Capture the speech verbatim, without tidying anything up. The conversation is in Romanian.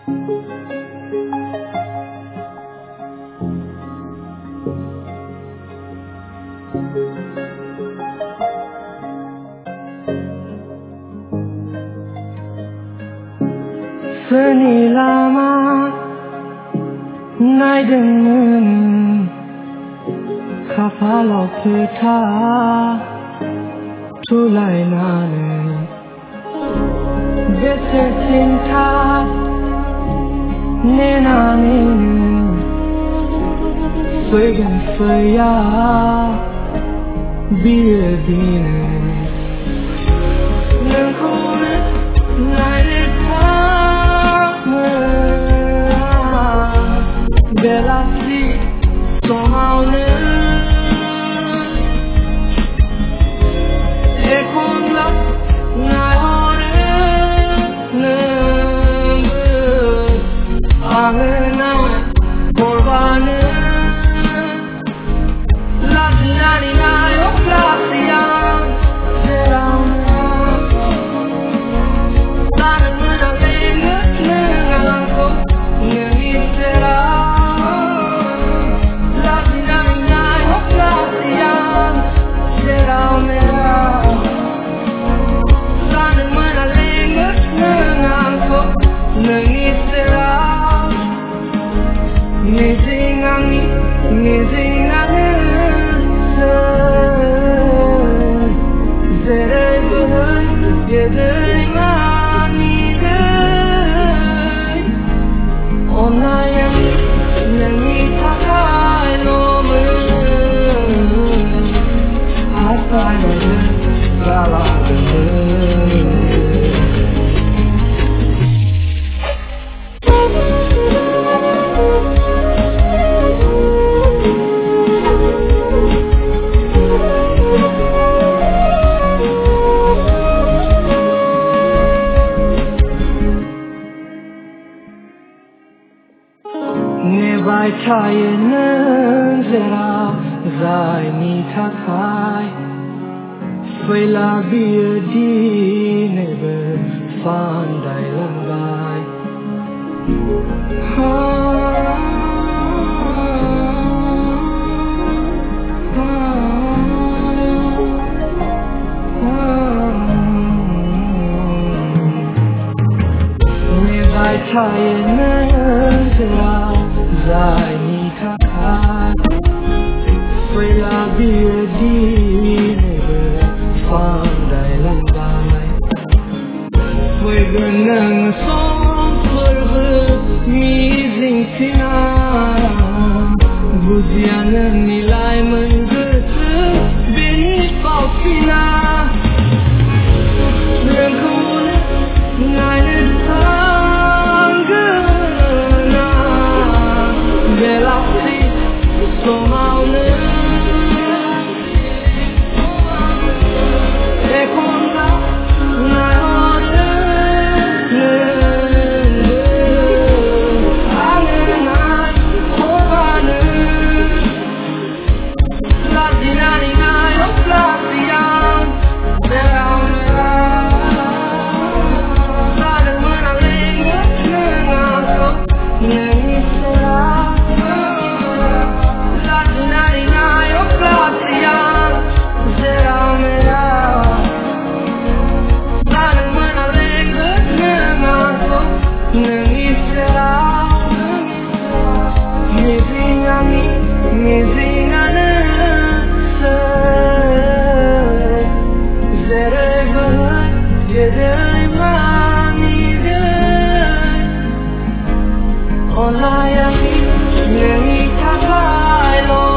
Seni lama naydın kafalı pıta tulaylanı Bese cinta nenanın Söygen faya bir dinin Nengkune naydın Belasi somaune Ekonla nayore Nengı Ağına Korbanı Latinani nayo Plasiyan Selamına Tanımına Lengı Nenganko Nengisera Çayının zera zayni takay Fela bir dine be fanday langay Ne bay çayının zera zayni takay Fela bir dine be fanday langay Fıgının son fırgı mizin sinan Buziyanın nilay mıngısı beni falsina Rengkune naynı tangına Belasi somaune Ekonda nayone Ağına korbanı Latinani nayo plasiyan Selamına Tanımına lengı nenganko Nengisera Latinani nayo plasiyan Selamına Tanımına lengı nenganko Nengisera Mizingani Mizinganı Zerebay Yedeymanidir Olayami Nemi takaylo